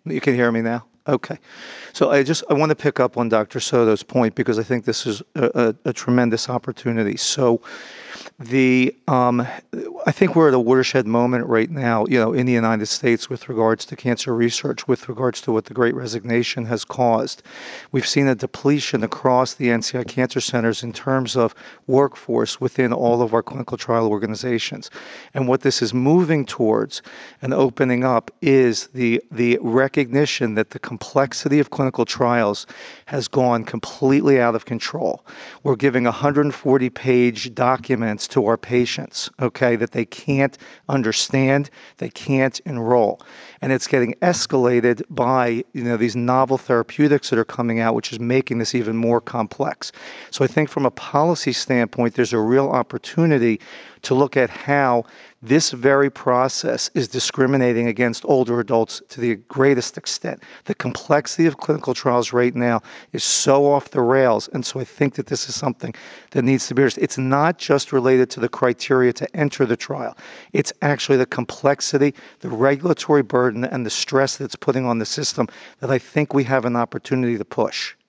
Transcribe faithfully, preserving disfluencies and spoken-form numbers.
You can hear me now? Okay. So I just I want to pick up on Doctor Soto's point because I think this is a, a, a tremendous opportunity. So the um, I think we're at a watershed moment right now, you know, in the United States with regards to cancer research, with regards to what the Great Resignation has caused. We've seen a depletion across the N C I cancer centers in terms of workforce within all of our clinical trial organizations. And what this is moving towards and opening up is the the recognition that the complexity of clinical trials has gone completely out of control. We're giving one hundred forty page documents to our patients, okay, that they can't understand, they can't enroll. And it's getting escalated by, you know, these novel therapeutics that are coming out, which is making this even more complex. So I think from a policy standpoint, there's a real opportunity to look at how this very process is discriminating against older adults to the greatest extent. The complexity of clinical trials right now is so off the rails, and so I think that this is something that needs to be addressed. It's not just related to the criteria to enter the trial. It's actually the complexity, the regulatory burden, and the stress that it's putting on the system that I think we have an opportunity to push.